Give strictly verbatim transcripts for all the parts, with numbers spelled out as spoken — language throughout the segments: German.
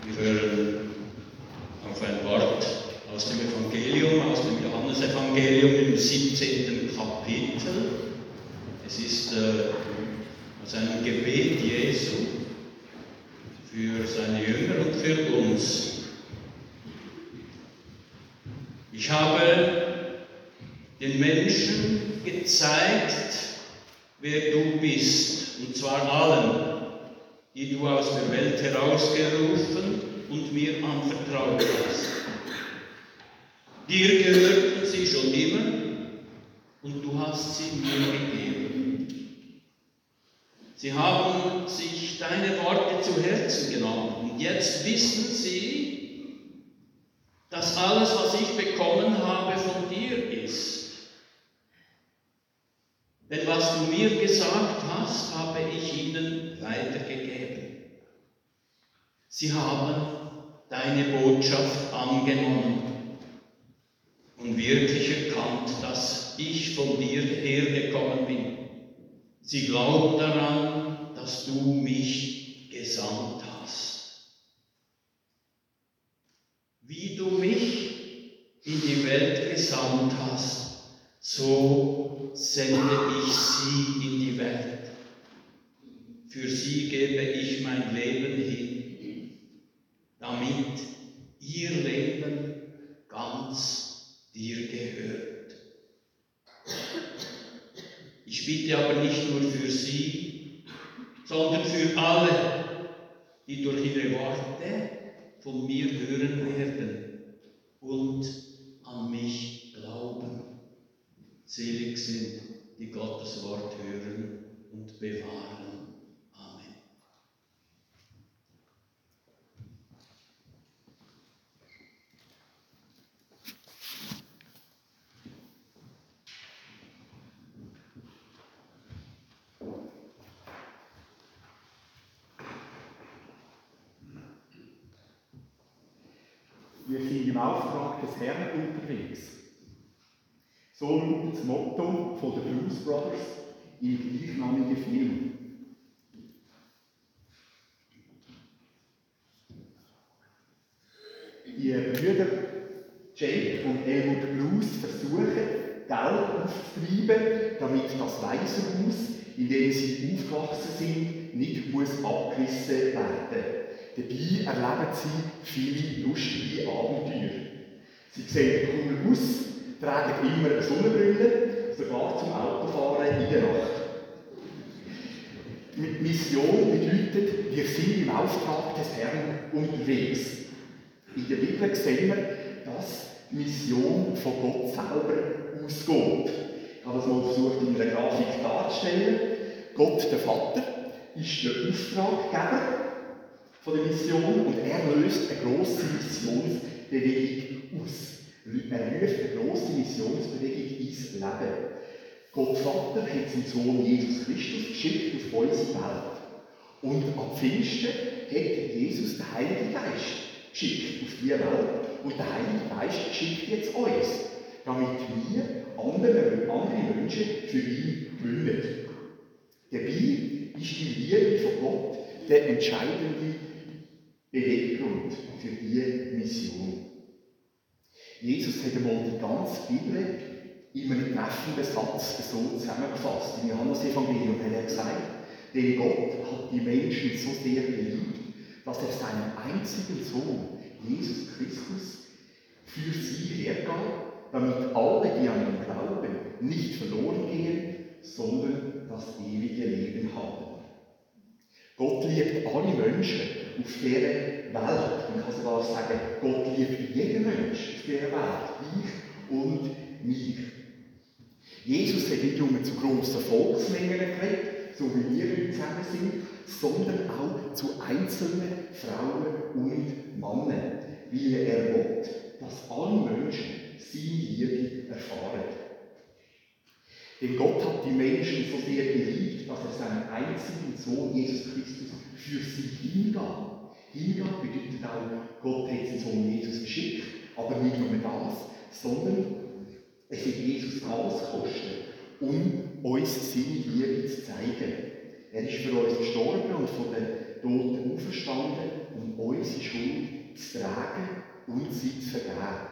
Wir hören auf ein Wort aus dem Evangelium, aus dem Johannesevangelium im siebzehnten Kapitel. Es ist äh, aus einem Gebet Jesu für seine Jünger und für uns. Ich habe den Menschen gezeigt, wer du bist, und zwar allen, die du aus der Welt herausgerufen und mir anvertraut hast. Dir gehörten sie schon immer, und du hast sie mir gegeben. Sie haben sich deine Worte zu Herzen genommen, und jetzt wissen sie, dass alles, was ich bekommen habe, von dir ist. Denn was du mir gesagt hast, habe ich ihnen weitergegeben. Sie haben deine Botschaft angenommen und wirklich erkannt, dass ich von dir hergekommen bin. Sie glauben daran, dass du mich gesandt hast. Wie du mich in die Welt gesandt hast, so sende ich sie in die Welt. Für sie gebe ich mein Leben hin, damit ihr Leben ganz dir gehört. Ich bitte aber nicht nur für sie, sondern für alle, die durch ihre Worte von mir hören werden und an mich glauben. Selig sind, die Gottes Wort hören und bewahren. Amen. Wir sind im Auftrag des Herrn unterwegs. So lautet das Motto von den Blues Brothers im gleichnamigen Film. Die Brüder Jake und Elwood Blues versuchen, Geld aufzutreiben, damit das Waisenhaus, in dem sie aufgewachsen sind, nicht muss abgerissen werden. Dabei erleben sie viele lustige Abenteuer. Sie sehen cool aus, tragen immer eine Sonnenbrille, sogar zum Autofahren in der Nacht. Die Mission bedeutet, wir sind im Auftrag des Herrn unterwegs. In der Bibel sehen wir, dass die Mission von Gott selber ausgeht. Ich habe das mal versucht, in einer Grafik darzustellen. Gott, der Vater, ist der Auftraggeber von der Mission und er löst eine grosse Missionsbewegung aus. Er ruft eine grosse Missionsbewegung ins Leben. Gott Vater hat seinen Sohn Jesus Christus geschickt auf unsere Welt. Und am Pfingsten hat Jesus den Heiligen Geist geschickt auf diese Welt. Und der Heilige Geist schickt jetzt uns, damit wir andere, andere Menschen für ihn gewinnen. Dabei ist die Liebe von Gott der entscheidende Beweggrund für diese Mission. Jesus hat einmal die ganze Bibel in einem treffenden Satz so zusammengefasst. Im Johannesevangelium hat er gesagt, denn Gott hat die Menschen so sehr geliebt, dass er seinen einzigen Sohn, Jesus Christus, für sie hergab, damit alle, die an ihn glauben, nicht verloren gehen, sondern das ewige Leben haben. Gott liebt alle Menschen auf dieser Welt. Man kann sogar sagen, Gott liebt jeden Menschen auf dieser Welt, dich und mich. Jesus hat nicht nur zu grossen Volksmengen geredet, so wie wir heute zusammen sind, sondern auch zu einzelnen Frauen und Männern, weil er will, dass alle Menschen seine Liebe erfahren. Denn Gott hat die Menschen so sehr geliebt, dass er seinen einzigen Sohn Jesus Christus für sie hingab. Hingab bedeutet auch, Gott hat seinen Sohn Jesus geschickt, aber nicht nur das, sondern es hat Jesus alles gekostet, um uns seine Liebe zu zeigen. Er ist für uns gestorben und von den Toten auferstanden, um unsere Schuld Schuld zu tragen und sie zu vergeben.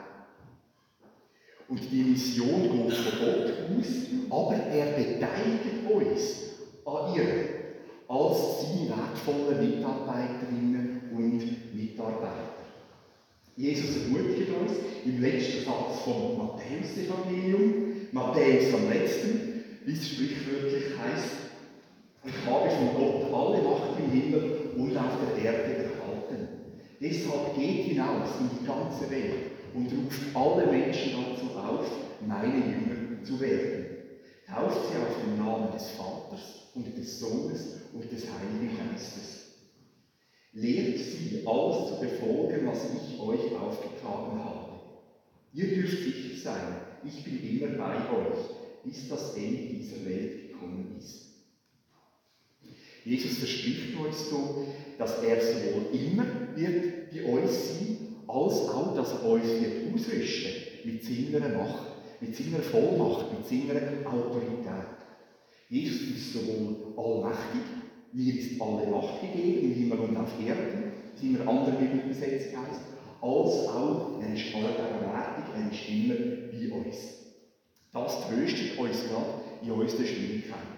Und die Mission geht von Gott aus, aber er beteiligt uns an ihr als seine wertvollen Mitarbeiterinnen und Mitarbeiter. Jesus ermutigt uns im letzten Satz vom Matthäus-Evangelium, Matthäus am letzten, wie es sprichwörtlich heisst: Ich habe von Gott alle Macht im Himmel und auf der Erde erhalten. Deshalb geht hinaus in die ganze Welt und ruft alle Menschen dazu auf, meine Jünger zu werden. Tauft sie auf den Namen des Vaters und des Sohnes und des Heiligen Geistes. Lehrt sie, alles zu befolgen, was ich euch aufgetragen habe. Ihr dürft sicher sein, ich bin immer bei euch, bis das Ende dieser Welt gekommen ist. Jesus verspricht uns so, dass er sowohl immer wird bei uns sein, als auch, dass er uns wird ausrüsten mit seiner Macht, mit seiner Vollmacht, mit seiner Autorität. Jesus ist sowohl allmächtig, mir ist alle Macht gegeben, im Himmel und auf Erden, wie in einer anderen Bibelübersetzung heißt, als auch, er ist allgegenwärtig, er ist immer bei uns. Das tröstet uns gerade in unseren Schwierigkeiten.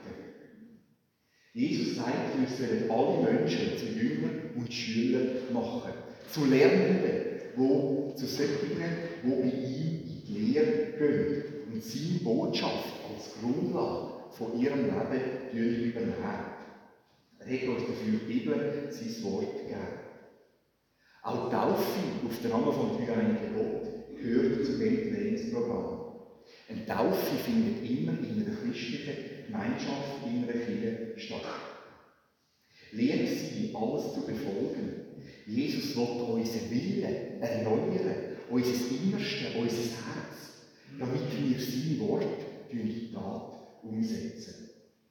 Jesus sagt, wir sollen alle Menschen zu Jüngern und Schülern machen, zu Lernenden, wo zu solchen, die bei ihm in die Lehre gehen und seine Botschaft als Grundlage von ihrem Leben übernehmen. Er hat uns dafür die Bibel sein Wort gegeben. Auch die Taufe auf den Namen von dreieinigen Gott gehört zu dem Trainingsprogramm. Eine Taufe findet immer in einer christlichen Gemeinschaft, in einer Kirche statt. Lehrt sie, alles zu befolgen. Jesus will unseren Willen erneuern, unser Innerste, unser Herz, damit wir sein Wort in die Tat umsetzen.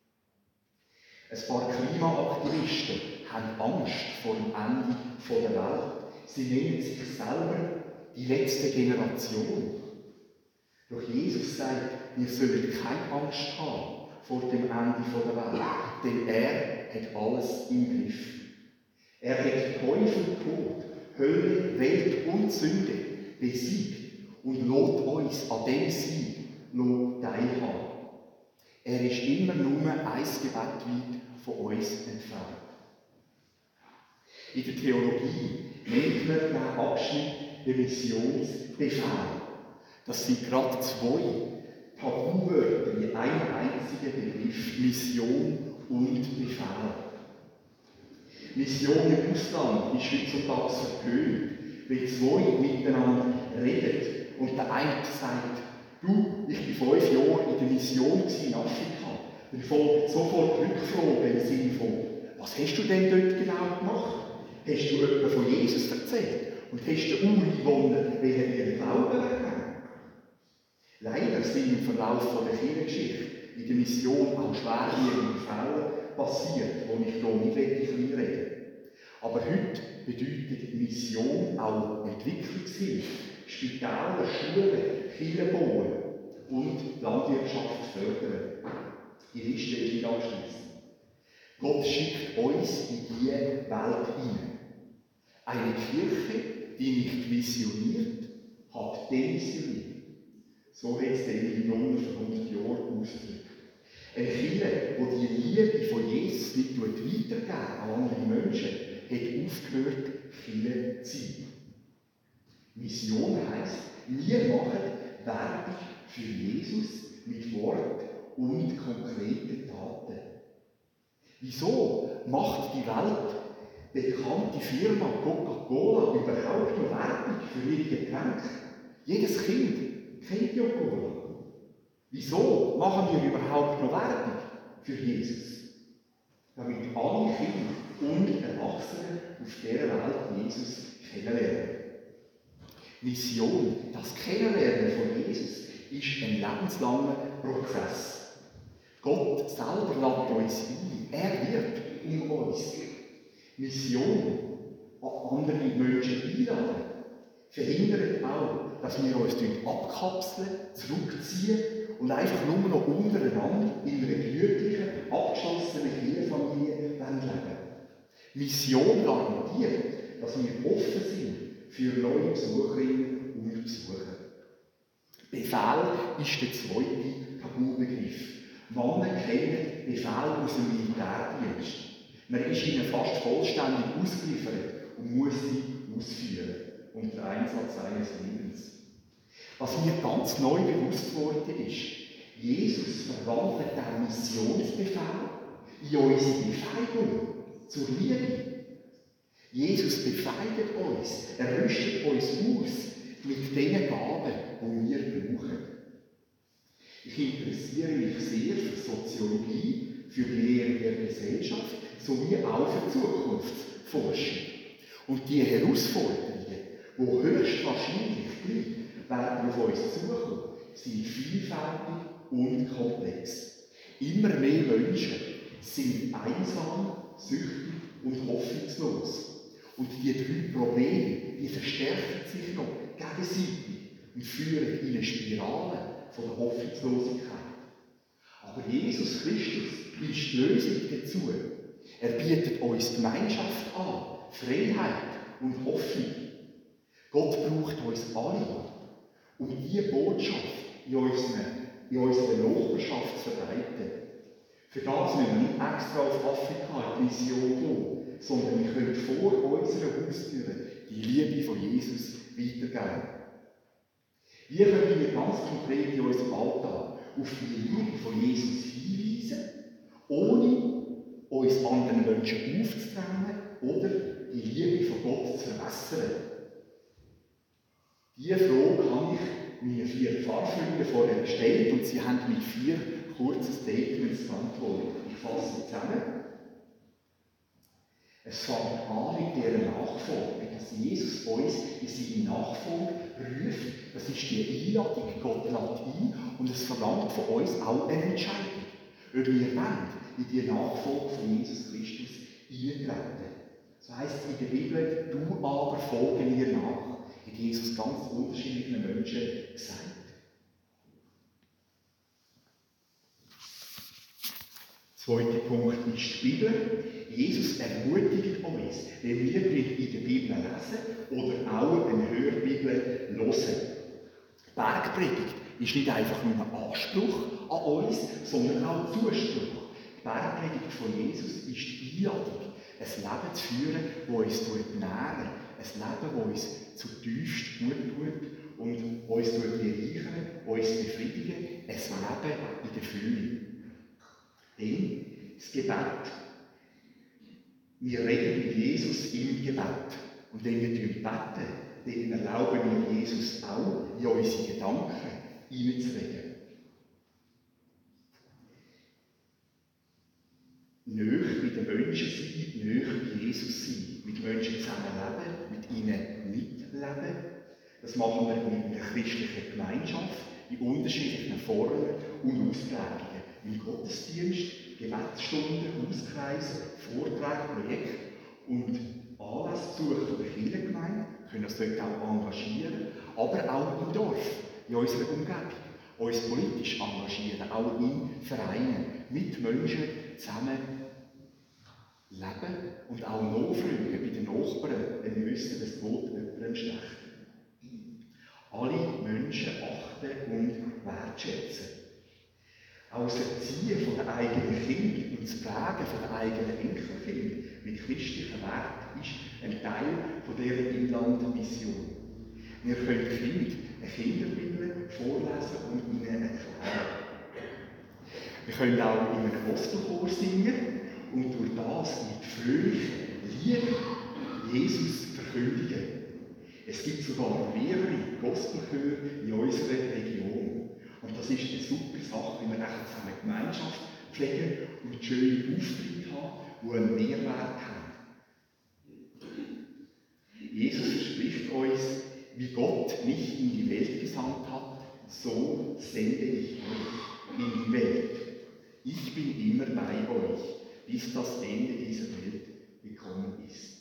Ein paar Klimaaktivisten haben Angst vor dem Ende der Welt. Sie nennen sich selber die letzte Generation. Doch Jesus sagt, wir sollen keine Angst haben vor dem Ende der Welt, denn er hat alles im Griff. Er hat Teufel, Tod, Hölle, Welt und Sünde besiegt und lässt uns an dem Sieg teilhaben. Er ist immer nur ein Gebet weit von uns entfernt. In der Theologie nennt man diesen Abschnitt den Missionsbefehl. Das sind gerade zwei Tabuwörter in einem einzigen Begriff: Mission und Befehl. Mission im Ausland ist heutzutage verpönt, wenn zwei miteinander reden und der eine sagt, du, ich war fünf Jahre in der Mission in Afrika. Dann folgt sofort Rückfrage im Sinne von, was hast du denn dort genau gemacht? Hast du etwa von Jesus erzählt? Und hast du Uri gewonnen, weil er ihren Glauben erkennt? Leider sind im Verlauf der Kirchengeschichte in der Mission auch schwerwiegende Fälle passiert, wo ich hier nicht reden will. Aber heute bedeutet Mission auch Entwicklungshilfe, Spitäler, Schulen, Kirchen bauen und Landwirtschaft fördern. Die Liste ist nicht abschließend. Gott schickt uns in diese Welt hinein. Eine Kirche, die nicht missioniert, hat demissioniert. So hat es den Brunnen vor hundert Jahren ausgedrückt. Eine Kirche, die die Liebe von Jesus nicht weitergeben an andere Menschen, hat aufgehört, Kirche zu sein. Mission heisst, wir machen Werbung für Jesus mit Wort und konkreten Taten. Wieso macht die Welt bekannte Firma Coca-Cola überhaupt noch Werbung für ihre Getränke? Jedes Kind kennt ja Cola. Wieso machen wir überhaupt noch Werbung für Jesus? Damit alle Kinder und Erwachsene auf dieser Welt Jesus kennenlernen. Mission, das Kennenlernen von Jesus, ist ein lebenslanger Prozess. Gott selber lädt uns ein. Er wirkt in uns. Mission an andere Menschen einladen verhindert auch, dass wir uns abkapseln, zurückziehen und einfach nur noch untereinander in einer gemütlichen, abgeschlossenen Kirchenfamilie leben. Mission garantiert, dass wir offen sind für neue Besucherinnen und Besucher. Befehl ist der zweite Tabubegriff. Männer kennen Befehl aus dem Militärdienst. Man ist ihnen fast vollständig ausgeliefert und muss sie ausführen unter Einsatz seines Lebens. Was mir ganz neu bewusst worden ist, Jesus verwandelt den Missionsbefehl in unsere Befähigung zur Liebe. Jesus befähigt uns, er rüstet uns aus mit den Gaben, die wir brauchen. Ich interessiere mich sehr für Soziologie, für die Lehre der Gesellschaft sowie auch für Zukunftsforschung. Und die Herausforderungen, die höchstwahrscheinlich gleich werden auf uns zukommen, sind vielfältig und komplex. Immer mehr Menschen sind einsam, süchtig und hoffnungslos. Und die drei Probleme, die verstärken sich noch gegenseitig und führen in eine Spirale von der Hoffnungslosigkeit. Aber Jesus Christus ist die Lösung dazu. Er bietet uns Gemeinschaft an, Freiheit und Hoffnung. Gott braucht uns alle, um diese Botschaft in unserer, in unserer Nachbarschaft zu verbreiten. Für das müssen wir nicht extra auf Afrika in die Mission gehen, sondern wir können vor unserer Haustür die Liebe von Jesus weitergeben. Wie können wir ganz konkret in unserem Alltag auf die Liebe von Jesus hinweisen, ohne uns anderen Menschen aufzudrängen oder die Liebe von Gott zu verwässern? Diese Frage habe ich meinen vier Pfarrfreunden vorher gestellt und sie haben mit vier kurzen Statements geantwortet. Ich fasse sie zusammen. Es fängt an mit dieser Nachfolge, dass Jesus uns in seine Nachfolge ruft. Das ist die Einladung, Gott lädt ein und es verlangt von uns auch eine Entscheidung, ob wir wollen in die Nachfolge von Jesus Christus eintreten. Das heisst in der Bibel, du aber folge mir nach, hat Jesus ganz unterschiedlichen Menschen gesagt. Zweiter Punkt ist die Bibel. Jesus ermutigt uns, wenn wir in der Bibel lesen oder auch eine Hörbibel hören. Die Bergpredigt ist nicht einfach nur ein Anspruch an uns, sondern auch ein Zuspruch. Die Bergpredigt von Jesus ist die Einladung, ein Leben zu führen, das uns nähren, ein Leben, das uns zutiefst gut tut und uns bereichern, uns befriedigen, ein Leben in der Fülle. Denn das Gebet. Wir reden mit Jesus im Gebet. Und wenn wir beten, dann erlauben wir Jesus auch, in unsere Gedanken hineinzureden. Näher mit den Menschen sein, näher bei Jesus sein, mit Menschen zusammenleben, mit ihnen mitleben. Das machen wir mit einer christlichen Gemeinschaft in unterschiedlichen Formen und Ausprägungen. Im Gottesdienst, Gebetsstunden, Hauskreise, Vorträge, Projekte und Anlassbesuche von der Kirchengemeinde können uns dort auch engagieren, aber auch im Dorf, in unserer Umgebung, uns politisch engagieren, auch in Vereinen, mit Menschen zusammen leben und auch nachfragen bei den Nachbarn, wenn wir wissen, es geht jemandem schlecht. Alle Menschen achten und wertschätzen. Auch das Erziehen von den eigenen Kindern und das Prägen von den eigenen Enkelkindern mit christlichen Werten ist ein Teil von dieser Inlandmission. Wir können Kindern eine Kinderbibel vorlesen und ihnen erklären. Wir können auch in einem Gospelchor singen und durch das mit fröhlicher Liebe Jesus verkündigen. Es gibt sogar mehrere Gospelchöre in unserer Region. Und das ist eine super Sache, wenn wir zusammen Gemeinschaft pflegen und schöne Auftritte haben, die einen Mehrwert haben. Jesus verspricht uns, wie Gott mich in die Welt gesandt hat, so sende ich euch in die Welt. Ich bin immer bei euch, bis das Ende dieser Welt gekommen ist.